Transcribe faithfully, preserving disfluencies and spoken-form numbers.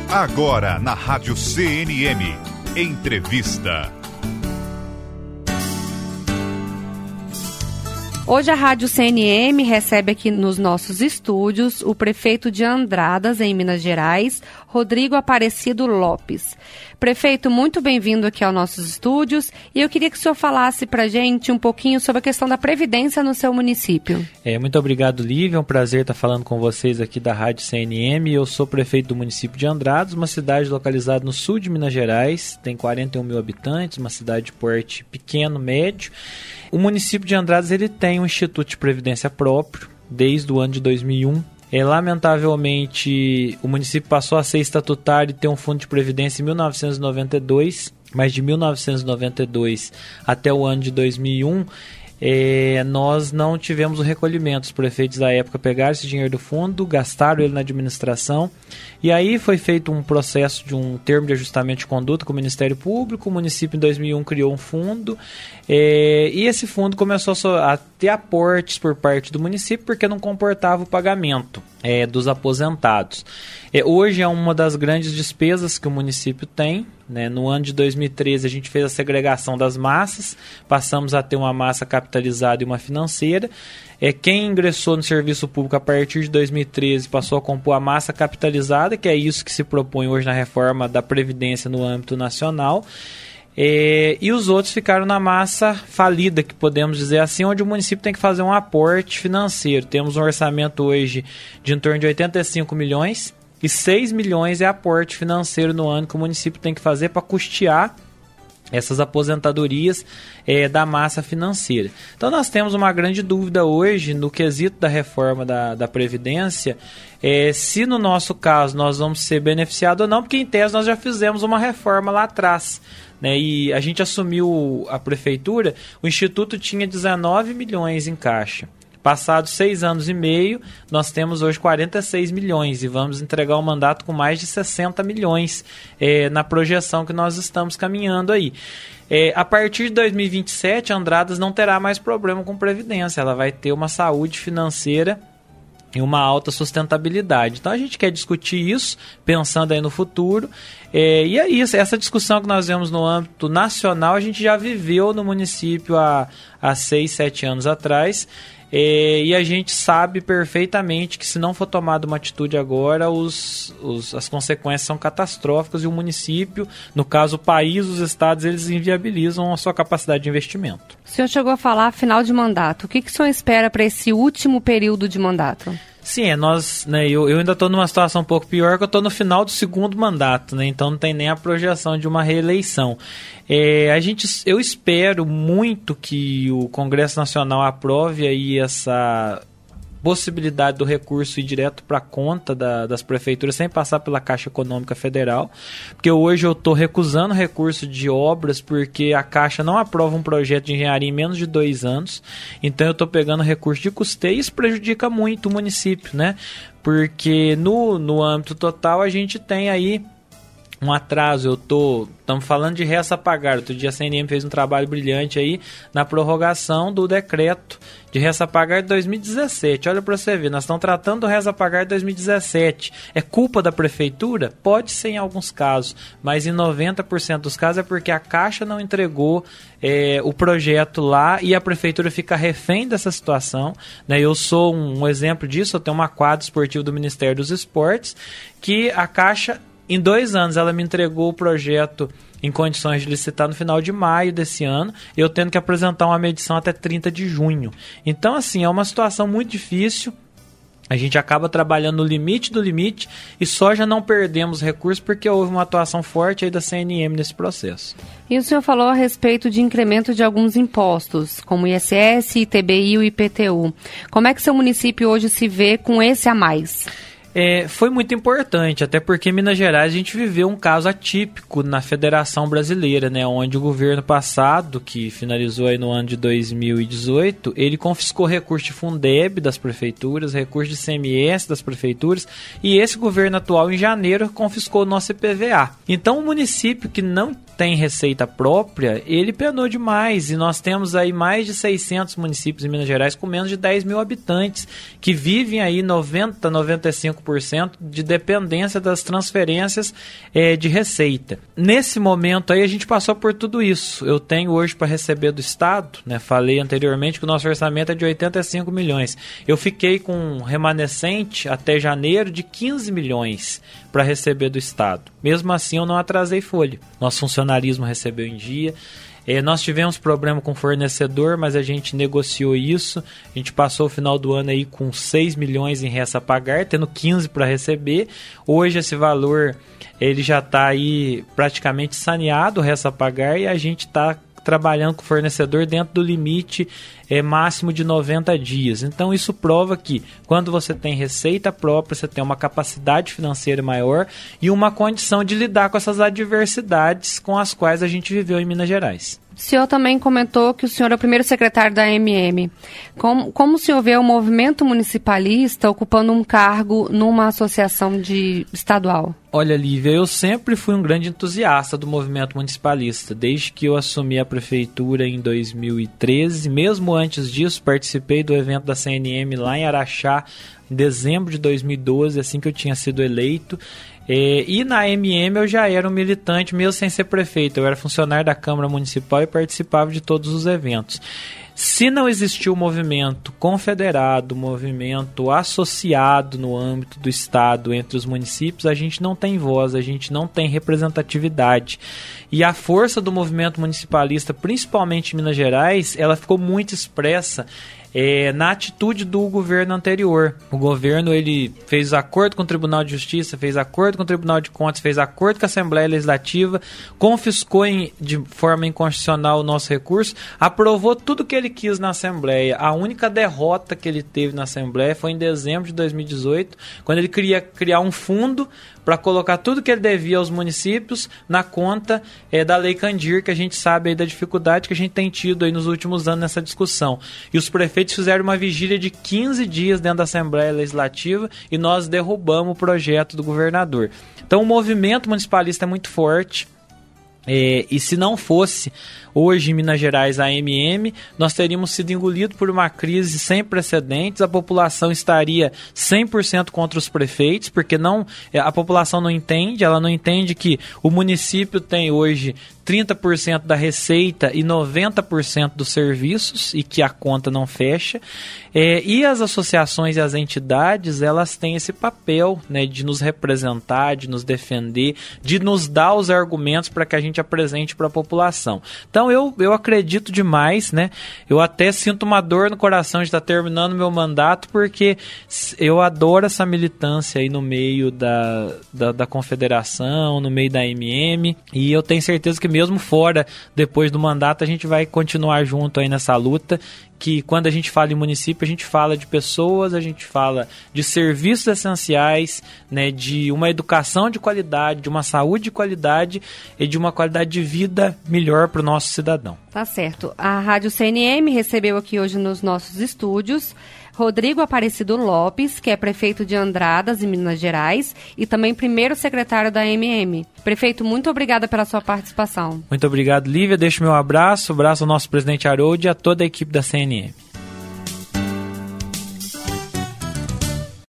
Agora na Rádio C N M, entrevista. Hoje a Rádio C N M recebe aqui nos nossos estúdios o prefeito de Andradas, em Minas Gerais, Rodrigo Aparecido Lopes. Prefeito, muito bem-vindo aqui aos nossos estúdios e eu queria que o senhor falasse para a gente um pouquinho sobre a questão da Previdência no seu município. É, muito obrigado, Lívia. É um prazer estar falando com vocês aqui da Rádio C N M. Eu sou prefeito do município de Andradas, uma cidade localizada no sul de Minas Gerais, tem quarenta e um mil habitantes, uma cidade de porte pequeno, médio. O município de Andradas ele tem um Instituto de Previdência próprio desde o ano de dois mil e um. É, lamentavelmente, o município passou a ser estatutário e ter um fundo de previdência em mil novecentos e noventa e dois, mas de mil novecentos e noventa e dois até o ano de dois mil e um, é, nós não tivemos o recolhimento. Os prefeitos da época pegaram esse dinheiro do fundo, gastaram ele na administração, e aí foi feito um processo de um termo de ajustamento de conduta com o Ministério Público. O município em dois mil e um criou um fundo, é, e esse fundo começou a ter aportes por parte do município porque não comportava o pagamento é, dos aposentados. É, hoje é uma das grandes despesas que o município tem, né? No ano de dois mil e treze a gente fez a segregação das massas, passamos a ter uma massa capitalizada e uma financeira. É, quem ingressou no serviço público a partir de dois mil e treze passou a compor a massa capitalizada, que é isso que se propõe hoje na reforma da Previdência no âmbito nacional. É, e os outros ficaram na massa falida, que podemos dizer assim, onde o município tem que fazer um aporte financeiro. Temos um orçamento hoje de em torno de oitenta e cinco milhões e seis milhões é aporte financeiro no ano que o município tem que fazer para custear essas aposentadorias é, da massa financeira. Então nós temos uma grande dúvida hoje no quesito da reforma da, da Previdência, é, se no nosso caso nós vamos ser beneficiados ou não, porque em tese nós já fizemos uma reforma lá atrás, né, e a gente assumiu a prefeitura, o Instituto tinha dezenove milhões em caixa. Passados seis anos e meio, nós temos hoje quarenta e seis milhões e vamos entregar um mandato com mais de sessenta milhões é, na projeção que nós estamos caminhando aí. É, a partir de dois mil e vinte e sete, Andradas não terá mais problema com previdência, ela vai ter uma saúde financeira e uma alta sustentabilidade. Então a gente quer discutir isso, pensando aí no futuro, é, e é isso, essa discussão que nós vemos no âmbito nacional, a gente já viveu no município há, há seis, sete anos atrás, é, e a gente sabe perfeitamente que se não for tomada uma atitude agora, os, os, as consequências são catastróficas e o município, no caso o país, os estados, eles inviabilizam a sua capacidade de investimento. O senhor chegou a falar final de mandato. O que, que o senhor espera para esse último período de mandato? Sim, é, nós, né, eu, eu ainda estou numa situação um pouco pior, que eu estou no final do segundo mandato, né, então não tem nem a projeção de uma reeleição. É, a gente, eu espero muito que o Congresso Nacional aprove aí essa possibilidade do recurso ir direto para a conta da, das prefeituras sem passar pela Caixa Econômica Federal, porque hoje eu estou recusando recurso de obras porque a Caixa não aprova um projeto de engenharia em menos de dois anos, então eu estou pegando recurso de custeio e isso prejudica muito o município, né? Porque no, no âmbito total a gente tem aí um atraso. Eu tô, estamos falando de resta a pagar. Outro dia a C N M fez um trabalho brilhante aí na prorrogação do decreto de resta a pagar de dois mil e dezessete. Olha para você ver, nós estamos tratando do resta a pagar de dois mil e dezessete. É culpa da prefeitura? Pode ser em alguns casos, mas em noventa por cento dos casos é porque a Caixa não entregou é, o projeto lá e a prefeitura fica refém dessa situação, né? Eu sou um, um exemplo disso. Eu tenho uma quadra esportiva do Ministério dos Esportes que a Caixa, em dois anos, ela me entregou o projeto em condições de licitar no final de maio desse ano, eu tendo que apresentar uma medição até trinta de junho. Então, assim, é uma situação muito difícil. A gente acaba trabalhando no limite do limite e só já não perdemos recursos porque houve uma atuação forte aí da C N M nesse processo. E o senhor falou a respeito de incremento de alguns impostos, como I S S, I T B I e o I P T U. Como é que seu município hoje se vê com esse a mais? É, foi muito importante, até porque em Minas Gerais a gente viveu um caso atípico na Federação Brasileira, né, onde o governo passado, que finalizou aí no ano de dois mil e dezoito, ele confiscou recurso de Fundeb das prefeituras, recurso de I C M S das prefeituras, e esse governo atual, em janeiro, confiscou o nosso I P V A. Então, o município que não tem receita própria, ele penou demais, e nós temos aí mais de seiscentos municípios em Minas Gerais com menos de dez mil habitantes, que vivem aí noventa, noventa e cinco por cento de dependência das transferências é, de receita. Nesse momento aí a gente passou por tudo isso. Eu tenho hoje para receber do Estado, né, falei anteriormente que o nosso orçamento é de oitenta e cinco milhões. Eu fiquei com um remanescente até janeiro de quinze milhões para receber do Estado. Mesmo assim eu não atrasei folha. Nosso funcionarismo recebeu em dia. É, nós tivemos problema com o fornecedor, mas a gente negociou isso. A gente passou o final do ano aí com seis milhões em resto a pagar, tendo quinze para receber. Hoje esse valor ele já está aí praticamente saneado, o resto a pagar, e a gente está trabalhando com o fornecedor dentro do limite é, máximo de noventa dias. Então isso prova que quando você tem receita própria, você tem uma capacidade financeira maior e uma condição de lidar com essas adversidades com as quais a gente viveu em Minas Gerais. O senhor também comentou que o senhor é o primeiro secretário da A M M. Como, como o senhor vê o movimento municipalista ocupando um cargo numa associação de estadual? Olha, Lívia, eu sempre fui um grande entusiasta do movimento municipalista. Desde que eu assumi a prefeitura em dois mil e treze, mesmo antes disso, participei do evento da C N M lá em Araxá, em dezembro de dois mil e doze, assim que eu tinha sido eleito. É, e na A M M eu já era um militante, mesmo sem ser prefeito. Eu era funcionário da Câmara Municipal e participava de todos os eventos. Se não existiu o movimento confederado, movimento associado no âmbito do Estado entre os municípios, a gente não tem voz, a gente não tem representatividade. E a força do movimento municipalista, principalmente em Minas Gerais, ela ficou muito expressa É, na atitude do governo anterior. O governo ele fez acordo com o Tribunal de Justiça, fez acordo com o Tribunal de Contas, fez acordo com a Assembleia Legislativa, confiscou em, de forma inconstitucional o nosso recurso, aprovou tudo que ele quis na Assembleia. A única derrota que ele teve na Assembleia foi em dezembro de dois mil e dezoito, quando ele queria criar um fundo para colocar tudo que ele devia aos municípios na conta é, da Lei Candir, que a gente sabe aí da dificuldade que a gente tem tido aí nos últimos anos nessa discussão. E os prefeitos fizeram uma vigília de quinze dias dentro da Assembleia Legislativa e nós derrubamos o projeto do governador. Então o movimento municipalista é muito forte. É, e se não fosse hoje em Minas Gerais a A M M, nós teríamos sido engolidos por uma crise sem precedentes, a população estaria cem por cento contra os prefeitos, porque não, a população não entende, ela não entende que o município tem hoje trinta por cento da receita e noventa por cento dos serviços e que a conta não fecha. É, e as associações e as entidades, elas têm esse papel, né, de nos representar, de nos defender, de nos dar os argumentos para que a gente apresente para a população. Então eu, eu acredito demais, né? Eu até sinto uma dor no coração de estar terminando meu mandato, porque eu adoro essa militância aí no meio da, da, da confederação, no meio da A M M, e eu tenho certeza que mesmo fora, depois do mandato, a gente vai continuar junto aí nessa luta, que quando a gente fala em município, a gente fala de pessoas, a gente fala de serviços essenciais, né, de uma educação de qualidade, de uma saúde de qualidade e de uma qualidade de vida melhor para o nosso cidadão. Tá certo. A Rádio C N M recebeu aqui hoje nos nossos estúdios Rodrigo Aparecido Lopes, que é prefeito de Andradas, em Minas Gerais, e também primeiro secretário da A M M. Prefeito, muito obrigada pela sua participação. Muito obrigado, Lívia. Deixo meu abraço, abraço ao nosso presidente Haroldo e a toda a equipe da C N M.